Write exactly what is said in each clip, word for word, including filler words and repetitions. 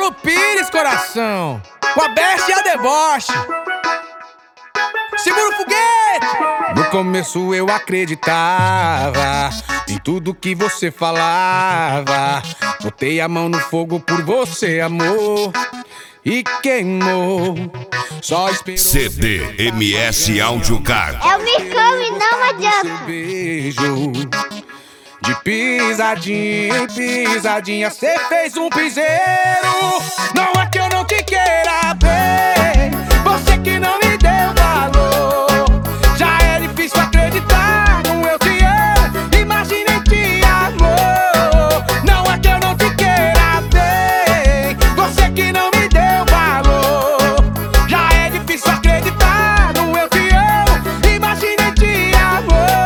Ângelo Pires, coração, com a Best e a Deboche. Segura o foguete! No começo eu acreditava em tudo que você falava. Botei a mão no fogo por você, amor, e queimou. Só esperou C D M S Audio Card. É o Micão e não adianta. seu beijo. De pisadinha em pisadinha, cê fez um piseiro. Não é que eu não te queira ver, você que não me deu valor. Já é difícil acreditar no eu te amo, imaginei te amor. Não é que eu não te queira ver, você que não me deu valor. Já é difícil acreditar no eu te amo, imaginei te amor.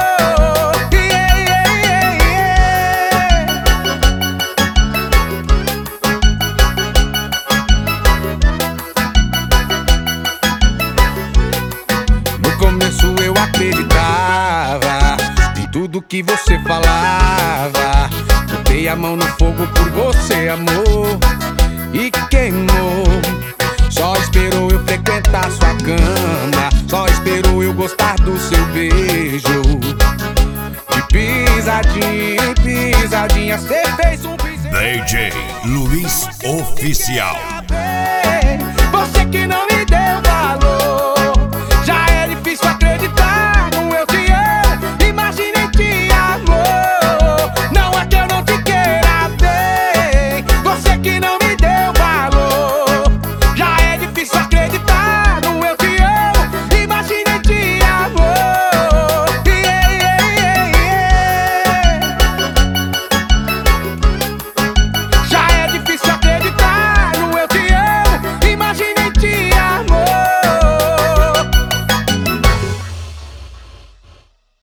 No começo eu acreditava em tudo que você falava. Botei a mão no fogo por você, amor, e queimou. Só esperou eu frequentar sua cama, só esperou eu gostar do seu beijo. De pisadinha em pisadinha, cê fez um piseiro. D J Luiz Oficial.